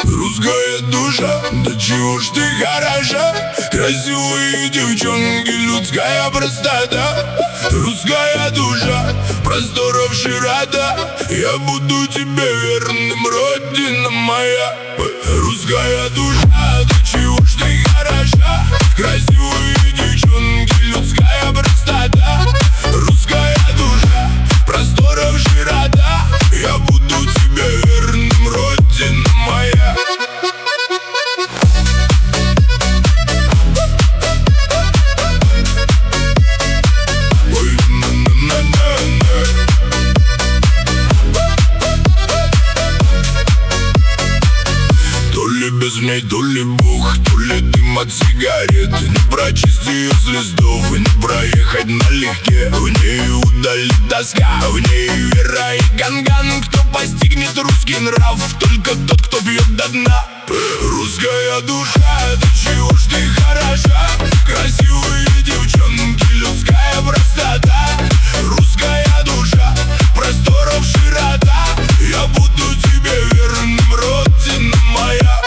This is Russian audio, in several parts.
Русская душа, да чего ж ты хороша. Красивые девчонки, людская простота. Русская душа, просторов широта. Я буду тебе верным, родина моя. Русская душа, да чего ж ты хороша. Красивые девчонки, людская простота. Русская душа, просторов широта. Я буду тебе верным, родина моя. То ли без ней, то ли Бог, то ли дым от сигарет. Не прочесть ее с листов и не проехать налегке. В ней удалит тоска, в ней вера и ганган. Кто постигнет русский нрав? Только тот, кто пьет до дна. Русская душа, да чего ж ты хороша. Красивые девчонки, людская простота. Русская душа, просторов широта. Я буду тебе верным, родина моя.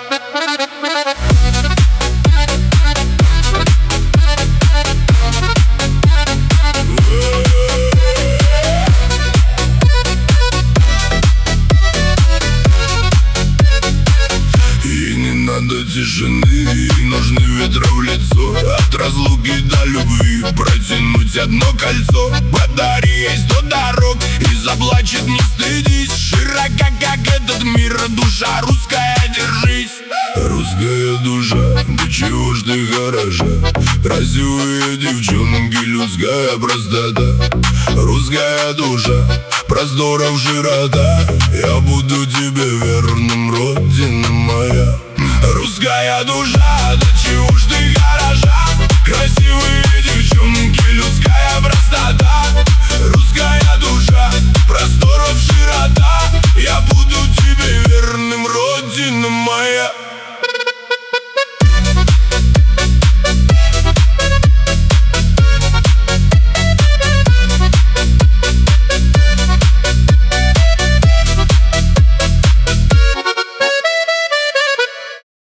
Надо тишины, ей нужны ветра в лицо. От разлуки до любви протянуть одно кольцо. Подари ей 100 дорог и заплачет, не стыдись. Широка, как этот мир, душа русская, держись. Русская душа, да чего ж ты хороша. Красивые девчонки, людская простота. Русская душа, просторов широта. Я буду тебе